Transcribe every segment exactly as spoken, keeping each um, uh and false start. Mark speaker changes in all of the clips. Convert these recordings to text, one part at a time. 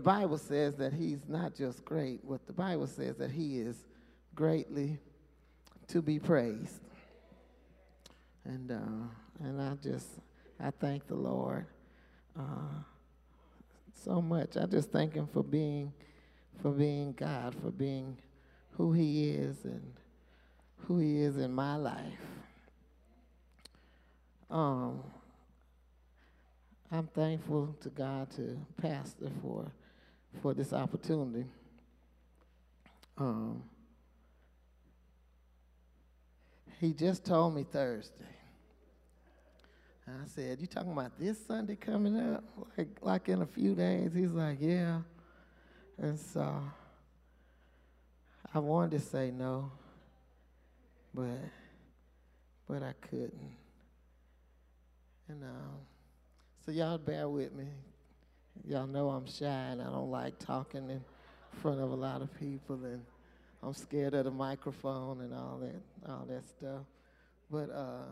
Speaker 1: Bible says that he's not just great, what the Bible says that he is greatly to be praised. And uh, and I just, I thank the Lord uh, so much. I just thank him for being, for being God, for being who he is and who he is in my life. Um, I'm thankful to God, to Pastor, for for this opportunity. Um, he just told me Thursday. I said, "You talking about this Sunday coming up, like like in a few days?" He's like, "Yeah." And so I wanted to say no, but but I couldn't. And um, so y'all bear with me. Y'all know I'm shy and I don't like talking in front of a lot of people, and I'm scared of the microphone and all that, all that stuff. But uh,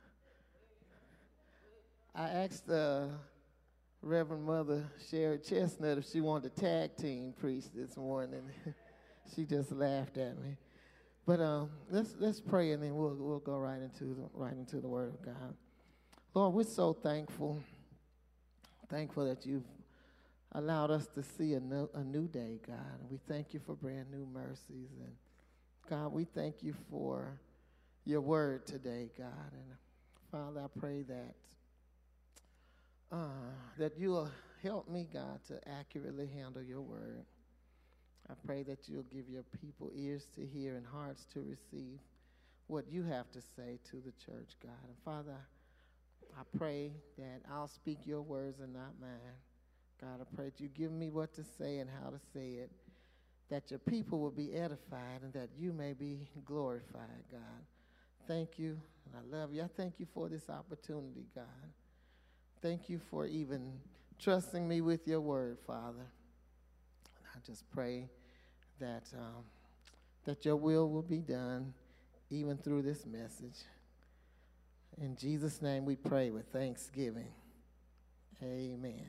Speaker 1: I asked uh, Reverend Mother Sherry Chestnut if she wanted to tag team preach this morning. She just laughed at me. But um, let's let's pray, and then we'll we'll go right into the, right into the Word of God. Lord, we're so thankful, thankful that you've allowed us to see a new, a new day, God. And we thank you for brand new mercies. And God, we thank you for your word today, God. And Father, I pray that uh, that you'll help me, God, to accurately handle your word. I pray that you'll give your people ears to hear and hearts to receive what you have to say to the church, God. And Father, I pray that I'll speak your words and not mine. God, I pray that you give me what to say and how to say it, that your people will be edified and that you may be glorified, God. Thank you, and I love you. I thank you for this opportunity, God. Thank you for even trusting me with your word, Father. And I just pray that, um, that your will will be done even through this message. In Jesus' name we pray with thanksgiving. Amen.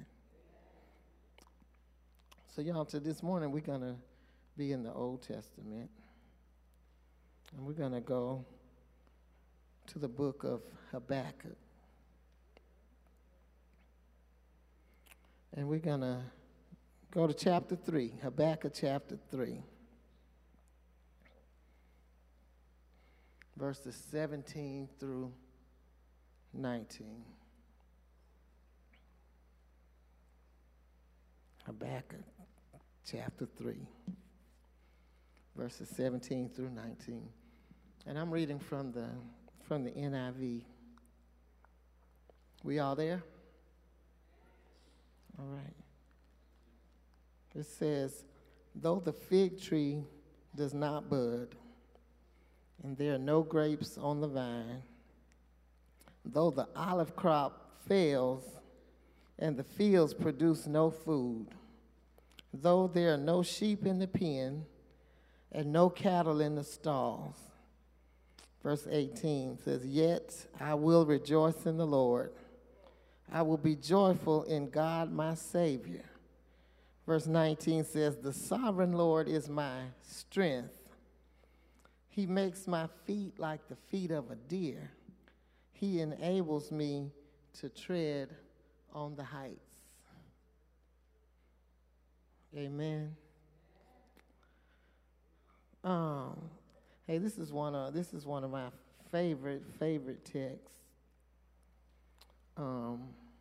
Speaker 1: So y'all, to this morning, we're going to be in the Old Testament. And we're going to go to the book of Habakkuk. And we're going to go to chapter three, Habakkuk chapter three, verses seventeen through nineteen. Habakkuk chapter three, verses seventeen through nineteen. And I'm reading from the from the N I V. We all there? All right. It says, though the fig tree does not bud, and there are no grapes on the vine, though the olive crop fails, and the fields produce no food, though there are no sheep in the pen, and no cattle in the stalls. Verse eighteen says, yet I will rejoice in the Lord. I will be joyful in God my Savior. Verse nineteen says, the sovereign Lord is my strength. He makes my feet like the feet of a deer. He enables me to tread on the heights. Amen. Um, hey, this is one of this is one of my favorite favorite texts. Um,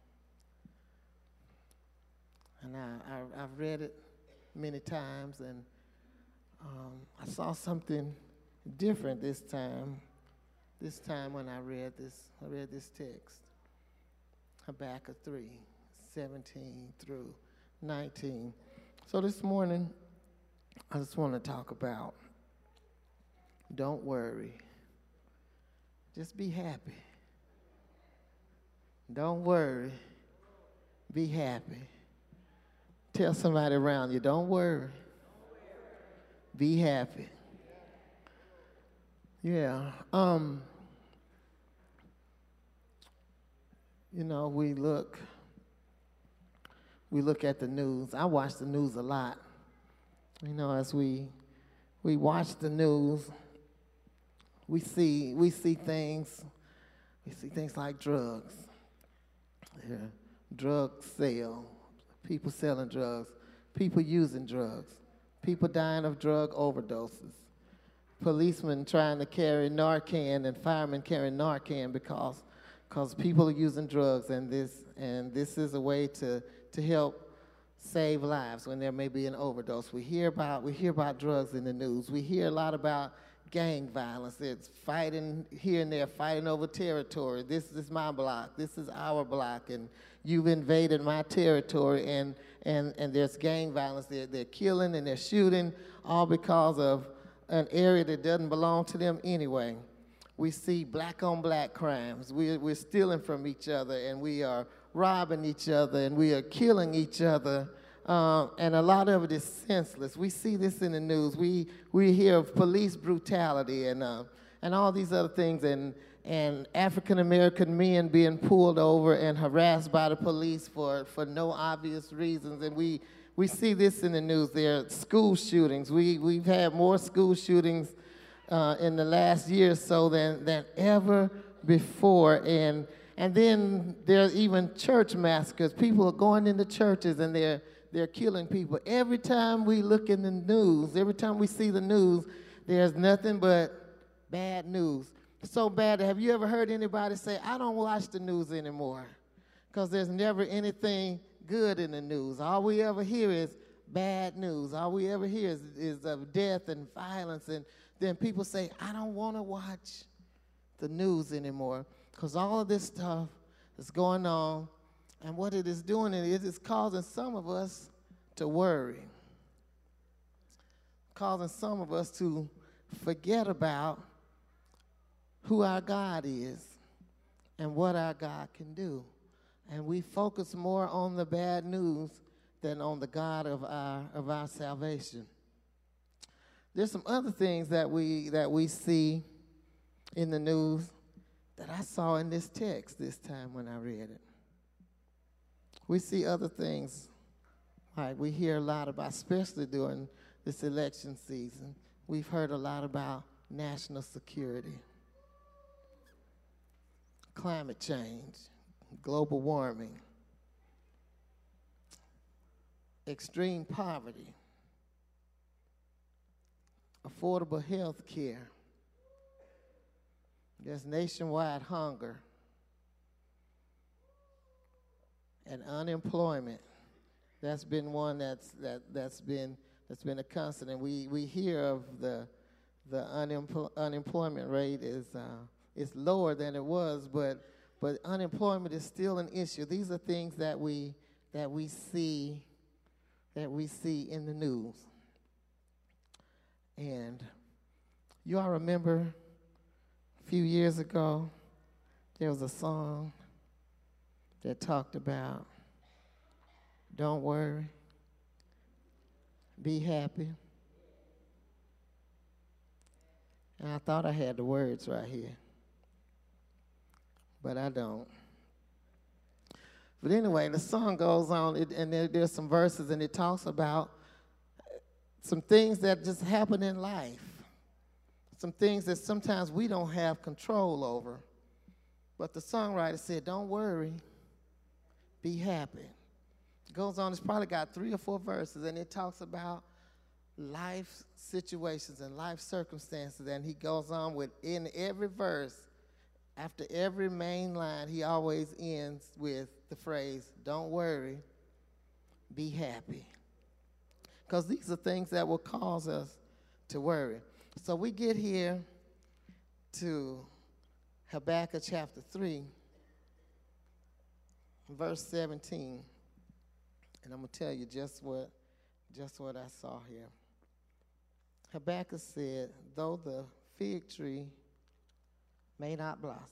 Speaker 1: and I, I I've read it many times, and um, I saw something different this time. This time when I read this, I read this text, Habakkuk three, seventeen through nineteen. So this morning, I just want to talk about, don't worry, just be happy. Don't worry, be happy. Tell somebody around you, don't worry, be happy. Yeah, um, you know, we look, we look at the news. I watch the news a lot. You know, as we we watch the news, we see we see things. We see things like drugs. Yeah. Drug sale, people selling drugs, people using drugs, people dying of drug overdoses, policemen trying to carry Narcan and firemen carrying Narcan because because people are using drugs, and this and this is a way to to help save lives when there may be an overdose. We hear about we hear about drugs in the news. We hear a lot about gang violence. It's fighting here and there, fighting over territory. This is my block. This is our block, and you've invaded my territory. And and and there's gang violence. They're they're killing and they're shooting, all because of an area that doesn't belong to them anyway. We see black on black crimes. We're we're stealing from each other, and we are robbing each other, and we are killing each other. Um, and a lot of it is senseless. We see this in the news. We we hear of police brutality and uh, and all these other things, and and African American men being pulled over and harassed by the police for, for no obvious reasons. And we we see this in the news. There are school shootings. We we've had more school shootings uh, in the last year or so than than ever before. And and then there's even church massacres. People are going into churches and they're They're killing people. Every time we look in the news, every time we see the news, there's nothing but bad news. So bad that have you ever heard anybody say, I don't watch the news anymore? Because there's never anything good in the news. All we ever hear is bad news. All we ever hear is, is of death and violence. And then people say, I don't want to watch the news anymore because all of this stuff is going on. And what it is doing is it's causing some of us to worry, causing some of us to forget about who our God is and what our God can do. And we focus more on the bad news than on the God of our of our salvation. There's some other things that we that we see in the news that I saw in this text this time when I read it. We see other things, like we hear a lot about, especially during this election season, we've heard a lot about national security, climate change, global warming, extreme poverty, affordable health care, there's nationwide hunger, and unemployment. That's been one that's that that's been that's been a constant. And we, we hear of the the unempl- unemployment rate is uh, is lower than it was, but but unemployment is still an issue. These are things that we that we see that we see in the news. And you all remember a few years ago there was a song that talked about, don't worry, be happy. And I thought I had the words right here, but I don't. But anyway, the song goes on, it, and there, there's some verses, and it talks about some things that just happen in life, some things that sometimes we don't have control over. But the songwriter said, don't worry, be happy. It goes on, it's probably got three or four verses, and it talks about life situations and life circumstances. And he goes on with, in every verse, after every main line, he always ends with the phrase, don't worry, be happy. Because these are things that will cause us to worry. So we get here to Habakkuk chapter three, verse seventeen, and I'm going to tell you just what, just what I saw here. Habakkuk said, though the fig tree may not blossom.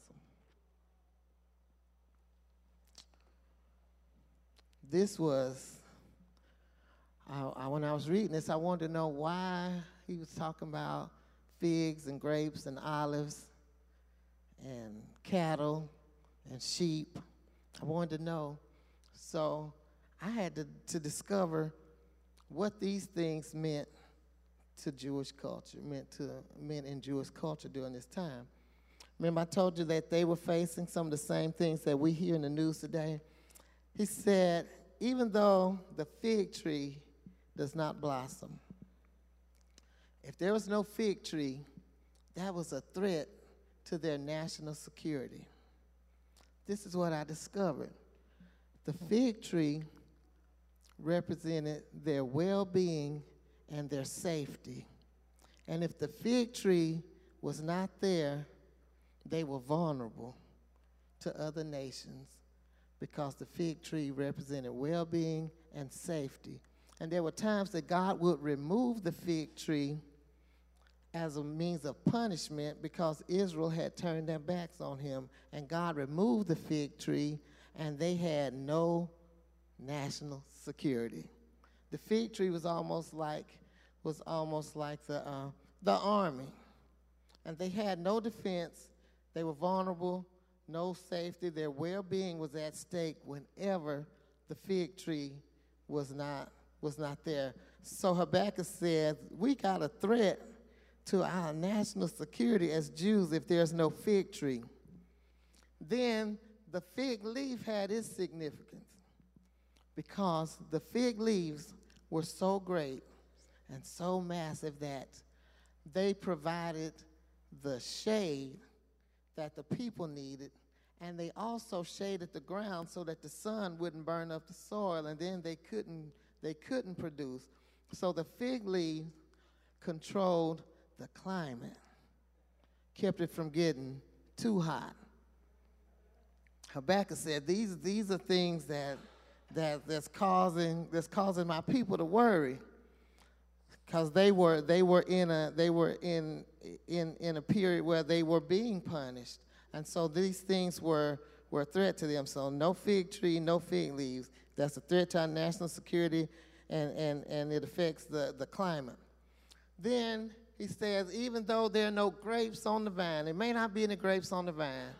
Speaker 1: This was, I, I, when I was reading this, I wanted to know why he was talking about figs and grapes and olives and cattle and sheep. I wanted to know. So I had to, to discover what these things meant to Jewish culture, meant to men in Jewish culture during this time. Remember I told you that they were facing some of the same things that we hear in the news today? He said, even though the fig tree does not blossom, if there was no fig tree, that was a threat to their national security. This is what I discovered. The fig tree represented their well-being and their safety. And if the fig tree was not there, they were vulnerable to other nations because the fig tree represented well-being and safety. And there were times that God would remove the fig tree as a means of punishment because Israel had turned their backs on him, and God removed the fig tree, and they had no national security. The fig tree was almost like was almost like the uh, the army, and they had no defense. They were vulnerable, no safety. Their well-being was at stake whenever the fig tree was not was not there. So Habakkuk said, "We got a threat to our national security as Jews if there's no fig tree." Then the fig leaf had its significance because the fig leaves were so great and so massive that they provided the shade that the people needed, and they also shaded the ground so that the sun wouldn't burn up the soil, and then they couldn't they couldn't produce. So the fig leaf controlled the climate, kept it from getting too hot. Habakkuk said, these, these are things that, that that's causing that's causing my people to worry, because they were they were in a they were in in in a period where they were being punished, and so these things were were a threat to them. So no fig tree, no fig leaves. That's a threat to our national security, and and and it affects the the climate. Then he says, even though there are no grapes on the vine, there may not be any grapes on the vine.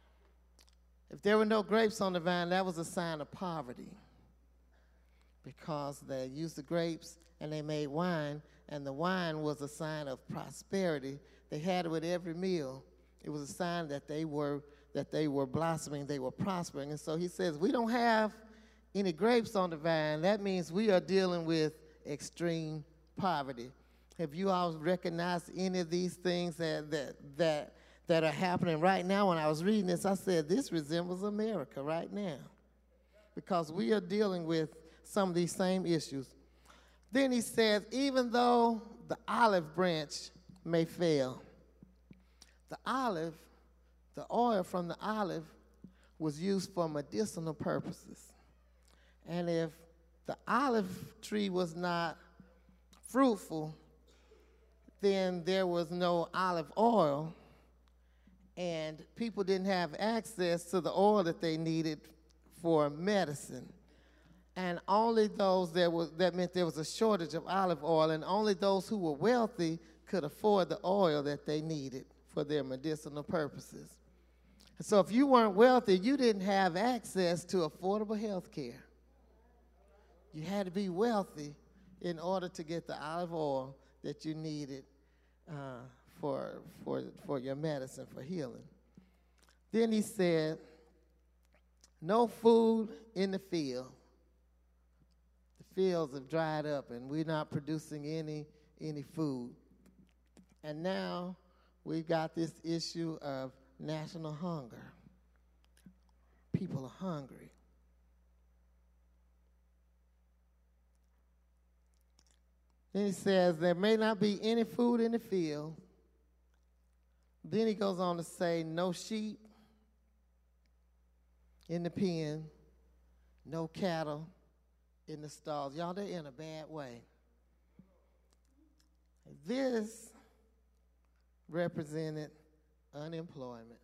Speaker 1: If there were no grapes on the vine, that was a sign of poverty, because they used the grapes and they made wine, and the wine was a sign of prosperity. They had it with every meal. It was a sign that they were that they were blossoming, they were prospering. And so he says, we don't have any grapes on the vine. That means we are dealing with extreme poverty. Have you all recognized any of these things that, that, that, that are happening right now? When I was reading this, I said, this resembles America right now, because we are dealing with some of these same issues. Then he says, even though the olive branch may fail, the olive, the oil from the olive was used for medicinal purposes. And if the olive tree was not fruitful, then there was no olive oil, and people didn't have access to the oil that they needed for medicine. And only those that was that meant there was a shortage of olive oil, and only those who were wealthy could afford the oil that they needed for their medicinal purposes. So if you weren't wealthy, you didn't have access to affordable health care. You had to be wealthy in order to get the olive oil that you needed uh, for, for, for your medicine, for healing. Then he said, no food in the field. The fields have dried up, and we're not producing any, any food. And now we've got this issue of national hunger. People are hungry. Then he says, there may not be any food in the field. Then he goes on to say, no sheep in the pen, no cattle in the stalls. Y'all, they're in a bad way. This represented unemployment.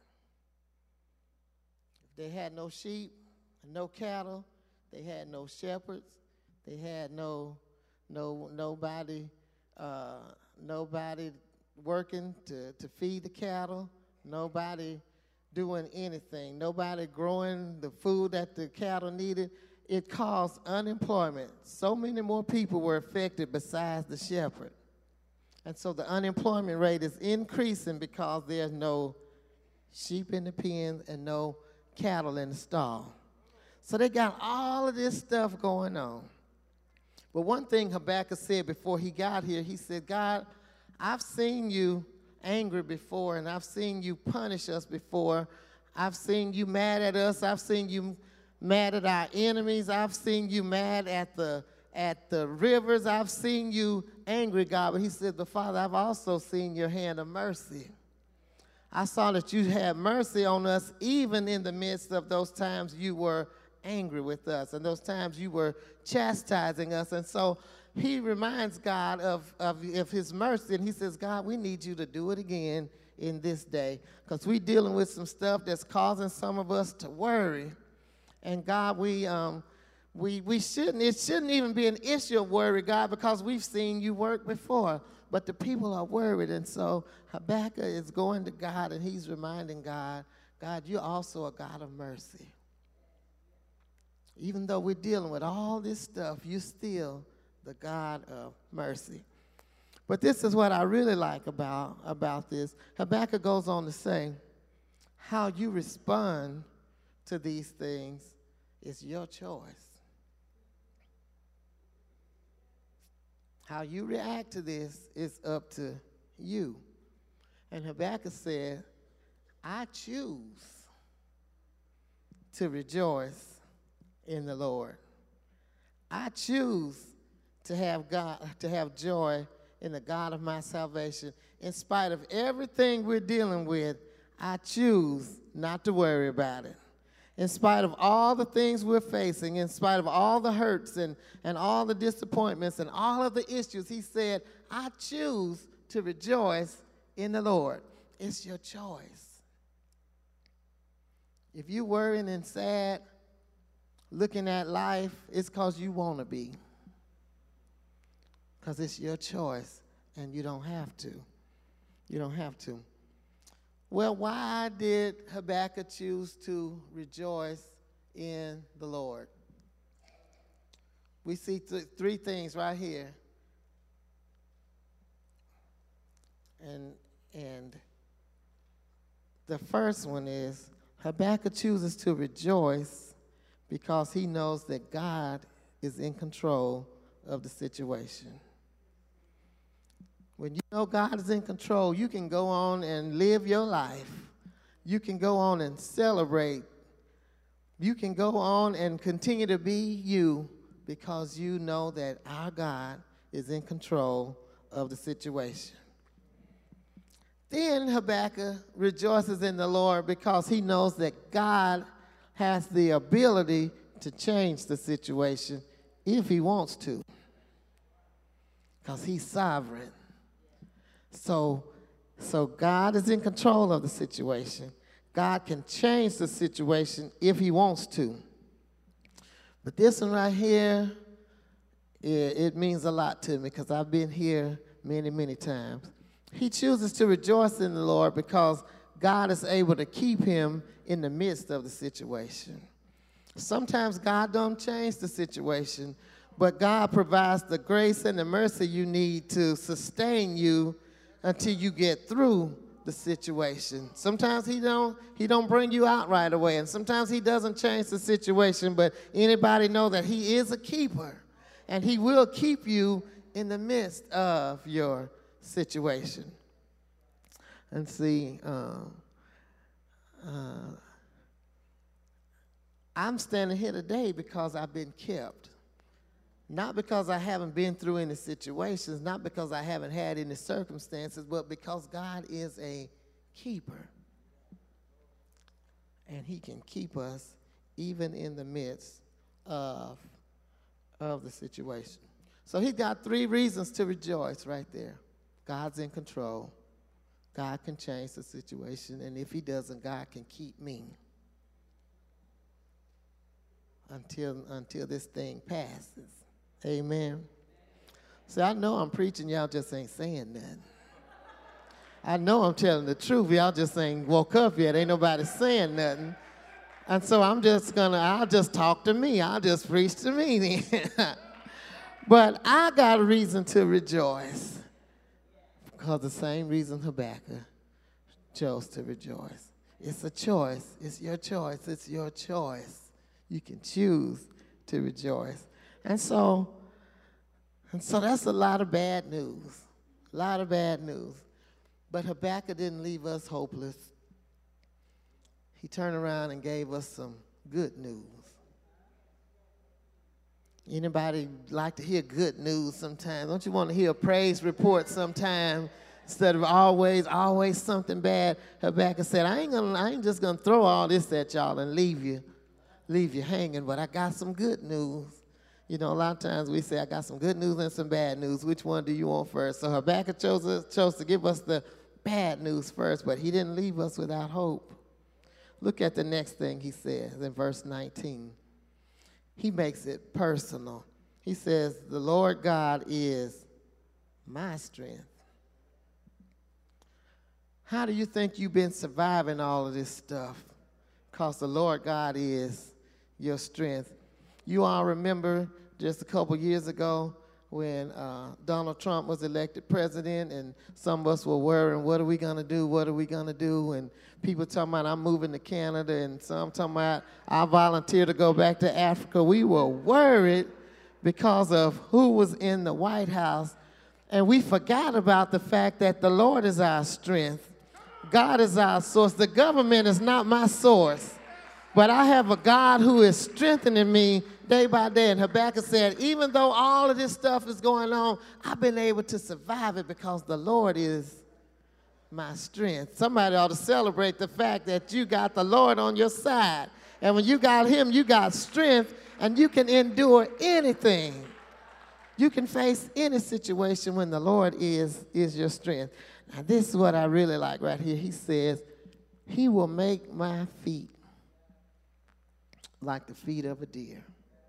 Speaker 1: If they had no sheep, no cattle, they had no shepherds, they had no no nobody uh, nobody working to, to feed the cattle, nobody doing anything, nobody growing the food that the cattle needed. it caused unemployment. So many more people were affected besides the shepherd. And so the unemployment rate is increasing because there's no sheep in the pen and no cattle in the stall. So they got all of this stuff going on. But one thing Habakkuk said before he got here, he said, God, I've seen you angry before, and I've seen you punish us before. I've seen you mad at us. I've seen you mad at our enemies. I've seen you mad at the at the rivers. I've seen you angry, God. But he said, but Father, I've also seen your hand of mercy. I saw that you had mercy on us even in the midst of those times you were angry with us and those times you were chastising us. And so he reminds God of, of, of his mercy, and he says, God, we need you to do it again in this day, because we're dealing with some stuff that's causing some of us to worry. And God, we um we we shouldn't, it shouldn't even be an issue of worry, God, because we've seen you work before. But the people are worried, and so Habakkuk is going to God, and he's reminding God, God, you're also a God of mercy. Even though we're dealing with all this stuff, you're still the God of mercy. But this is what I really like about, about this. Habakkuk goes on to say, how you respond to these things is your choice. How you react to this is up to you. And Habakkuk said, I choose to rejoice in the Lord. I choose to have God, to have joy in the God of my salvation. In spite of everything we're dealing with, I choose not to worry about it. In spite of all the things we're facing, in spite of all the hurts and, and all the disappointments and all of the issues, he said, I choose to rejoice in the Lord. It's your choice. If you're worrying and sad, looking at life, it's because you want to be. Because it's your choice, and you don't have to. You don't have to. Well, why did Habakkuk choose to rejoice in the Lord? We see th- three things right here. And, and the first one is Habakkuk chooses to rejoice because he knows that God is in control of the situation. When you know God is in control, you can go on and live your life. You can go on and celebrate. You can go on and continue to be you because you know that our God is in control of the situation. Then Habakkuk rejoices in the Lord because he knows that God has the ability to change the situation if he wants to, because he's sovereign. So, so God is in control of the situation. God can change the situation if he wants to. But this one right here, it, it means a lot to me because I've been here many, many times. He chooses to rejoice in the Lord because God is able to keep him in the midst of the situation. Sometimes God don't change the situation, but God provides the grace and the mercy you need to sustain you until you get through the situation. Sometimes he don't he don't bring you out right away, and sometimes he doesn't change the situation, but anybody know that he is a keeper, and he will keep you in the midst of your situation. And see, uh, uh, I'm standing here today because I've been kept. Not because I haven't been through any situations, not because I haven't had any circumstances, but because God is a keeper. And he can keep us even in the midst of, of the situation. So he got three reasons to rejoice right there. God's in control. God can change the situation. And if he doesn't, God can keep me until, until this thing passes. Amen. See, I know I'm preaching, y'all just ain't saying nothing. I know I'm telling the truth, y'all just ain't woke up yet. Ain't nobody saying nothing. And so I'm just gonna, I'll just talk to me. I'll just preach to me then. But I got a reason to rejoice. Because the same reason Habakkuk chose to rejoice. It's a choice. It's your choice. It's your choice. You can choose to rejoice. And so, and so that's a lot of bad news. A lot of bad news. But Habakkuk didn't leave us hopeless. He turned around and gave us some good news. Anybody like to hear good news sometimes? Don't you want to hear a praise report sometime instead of always, always something bad? Habakkuk said, I ain't gonna, I ain't just gonna throw all this at y'all and leave you, leave you hanging, but I got some good news. You know, a lot of times we say, I got some good news and some bad news. Which one do you want first? So Habakkuk chose, chose to give us the bad news first, but he didn't leave us without hope. Look at the next thing he says in verse nineteen. He makes it personal. He says, the Lord God is my strength. How do you think you've been surviving all of this stuff? Because the Lord God is your strength. You all remember just a couple years ago when uh, Donald Trump was elected president, and some of us were worrying, what are we going to do, what are we going to do? And people talking about, I'm moving to Canada, and some talking about, I volunteer to go back to Africa. We were worried because of who was in the White House, and we forgot about the fact that the Lord is our strength. God is our source. The government is not my source, but I have a God who is strengthening me day by day. And Habakkuk said, even though all of this stuff is going on, I've been able to survive it because the Lord is my strength. Somebody ought to celebrate the fact that you got the Lord on your side. And when you got him, you got strength, and you can endure anything. You can face any situation when the Lord is, is your strength. Now, this is what I really like right here. He says, he will make my feet like the feet of a deer.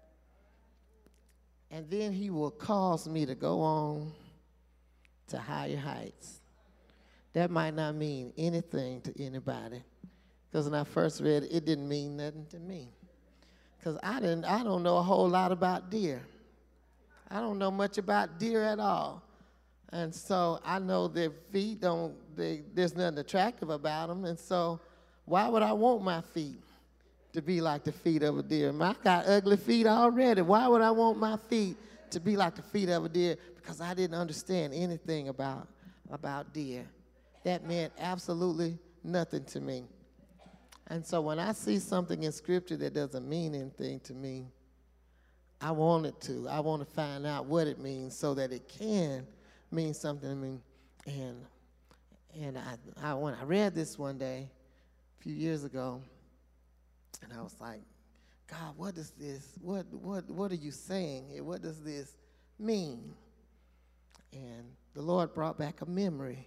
Speaker 1: And then he will cause me to go on to higher heights. That might not mean anything to anybody. Because when I first read it, it didn't mean nothing to me. Because I didn't, I don't know a whole lot about deer. I don't know much about deer at all. And so I know their feet don't, they, there's nothing attractive about them. And so why would I want my feet to be like the feet of a deer? I got ugly feet already. Why would I want my feet to be like the feet of a deer? Because I didn't understand anything about, about deer. That meant absolutely nothing to me. And so when I see something in Scripture that doesn't mean anything to me, I want it to. I want to find out what it means so that it can mean something to me. And, and I, I, when I read this one day, a few years ago, and I was like, God, what is this? What, what, what are you saying here? What does this mean? And the Lord brought back a memory.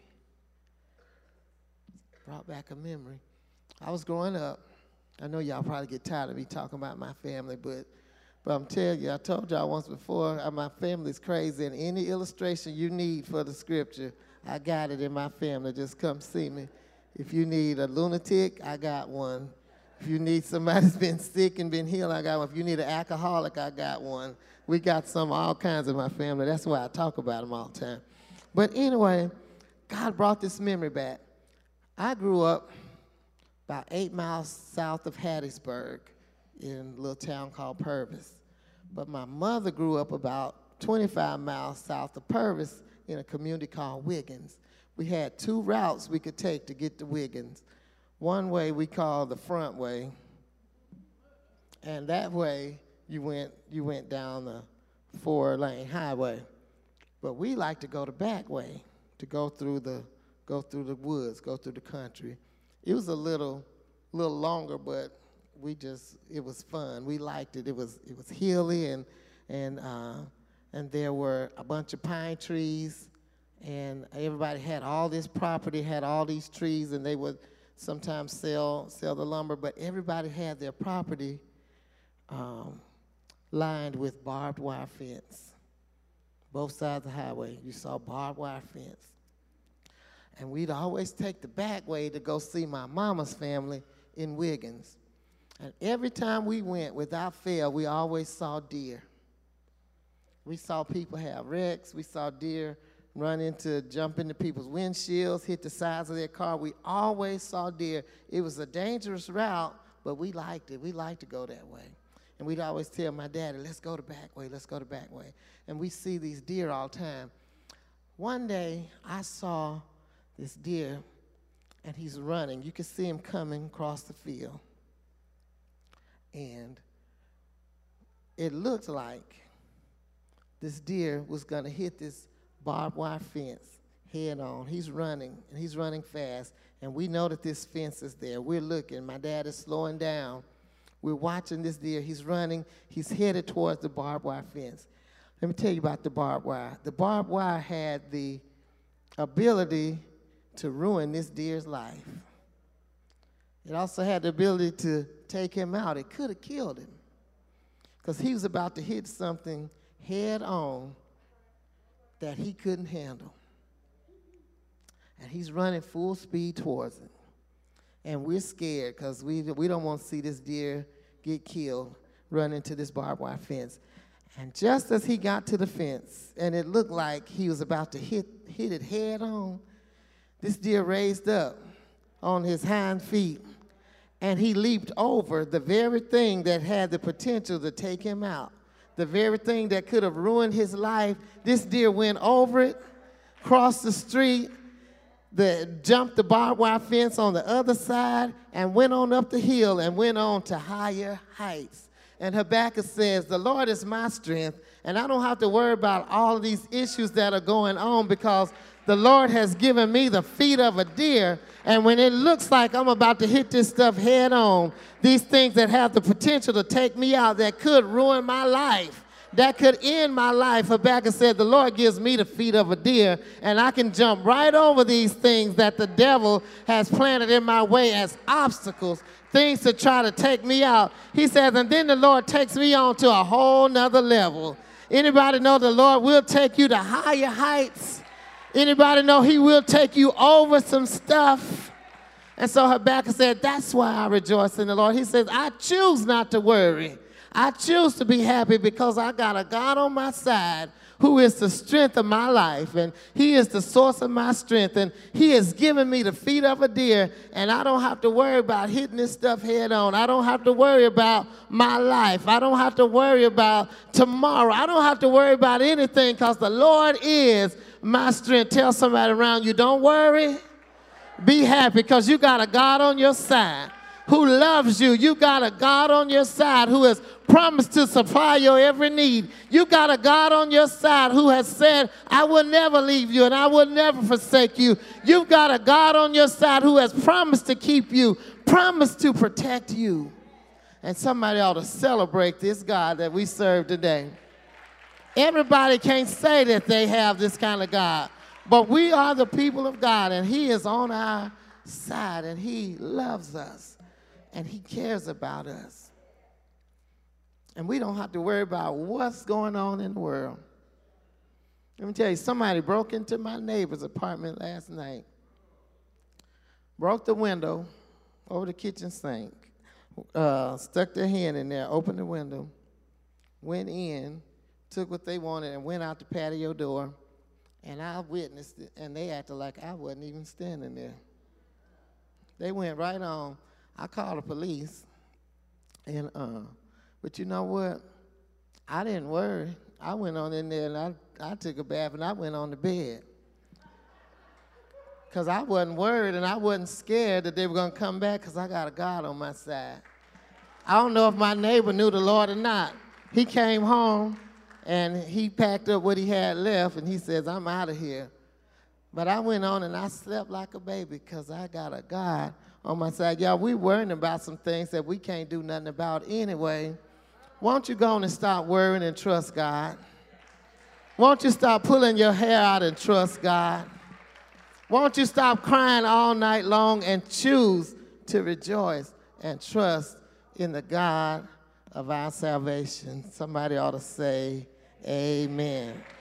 Speaker 1: Brought back a memory. I was growing up. I know y'all probably get tired of me talking about my family, but, but I'm telling you, I told y'all once before, uh, my family's crazy, and any illustration you need for the Scripture, I got it in my family. Just come see me. If you need a lunatic, I got one. If you need somebody that's been sick and been healed, I got one. If you need an alcoholic, I got one. We got some, all kinds in my family. That's why I talk about them all the time. But anyway, God brought this memory back. I grew up about eight miles south of Hattiesburg in a little town called Purvis. But my mother grew up about twenty-five miles south of Purvis in a community called Wiggins. We had two routes we could take to get to Wiggins. One way we called the front way, and that way you went you went down the four-lane highway. But we like to go the back way, to go through the go through the woods, go through the country. It was a little little longer, but we just it was fun. We liked it. It was it was hilly, and and uh, and there were a bunch of pine trees, and everybody had all this property, had all these trees, and they would sometimes sell sell the lumber, but everybody had their property um, lined with barbed wire fence. Both sides of the highway, you saw barbed wire fence. And we'd always take the back way to go see my mama's family in Wiggins. And every time we went, without fail, we always saw deer. We saw people have wrecks. We saw deer run into, jump into people's windshields, hit the sides of their car. We always saw deer. It was a dangerous route, but we liked it. We liked to go that way. And we'd always tell my daddy, let's go the back way, let's go the back way. And we see these deer all the time. One day, I saw this deer, and he's running. You could see him coming across the field. And it looked like this deer was going to hit this barbed wire fence head on. He's running, and he's running fast. And we know that this fence is there. We're looking. My dad is slowing down. We're watching this deer. He's running. He's headed towards the barbed wire fence. Let me tell you about the barbed wire. The barbed wire had the ability to ruin this deer's life. It also had the ability to take him out. It could have killed him because he was about to hit something head on that he couldn't handle. And he's running full speed towards it. And we're scared because we, we don't want to see this deer get killed, run into this barbed wire fence. And just as he got to the fence, and it looked like he was about to hit, hit it head on, this deer raised up on his hind feet, and he leaped over the very thing that had the potential to take him out. The very thing that could have ruined his life. This deer went over it, crossed the street, the, jumped the barbed wire fence on the other side, and went on up the hill and went on to higher heights. And Habakkuk says, the Lord is my strength, and I don't have to worry about all of these issues that are going on because the Lord has given me the feet of a deer, and when it looks like I'm about to hit this stuff head on, these things that have the potential to take me out, that could ruin my life, that could end my life, Habakkuk said, the Lord gives me the feet of a deer, and I can jump right over these things that the devil has planted in my way as obstacles, things to try to take me out. He says, and then the Lord takes me on to a whole nother level. Anybody know the Lord will take you to higher heights? Anybody know he will take you over some stuff? And so Habakkuk said, that's why I rejoice in the Lord. He says, I choose not to worry. I choose to be happy because I got a God on my side who is the strength of my life, and he is the source of my strength, and he has given me the feet of a deer, and I don't have to worry about hitting this stuff head on. I don't have to worry about my life. I don't have to worry about tomorrow. I don't have to worry about anything because the Lord is my strength. Tell somebody around you, don't worry. Be happy because you got a God on your side who loves you. You got a God on your side who has promised to supply your every need. You got a God on your side who has said, I will never leave you and I will never forsake you. You've got a God on your side who has promised to keep you, promised to protect you. And somebody ought to celebrate this God that we serve today. Everybody can't say that they have this kind of God, but we are the people of God, and he is on our side, and he loves us, and he cares about us. And we don't have to worry about what's going on in the world. Let me tell you, somebody broke into my neighbor's apartment last night, broke the window over the kitchen sink, uh, stuck their hand in there, opened the window, went in, took what they wanted, and went out the patio door. And I witnessed it, and they acted like I wasn't even standing there. They went right on. I called the police, and uh, but you know what? I didn't worry. I went on in there, and I, I took a bath, and I went on the bed. Because I wasn't worried, and I wasn't scared that they were going to come back because I got a God on my side. I don't know if my neighbor knew the Lord or not. He came home, and he packed up what he had left, and he says, I'm out of here. But I went on, and I slept like a baby because I got a God on my side. Y'all, we worrying about some things that we can't do nothing about anyway. Won't you go on and stop worrying and trust God? Won't you stop pulling your hair out and trust God? Won't you stop crying all night long and choose to rejoice and trust in the God of our salvation? Somebody ought to say, amen.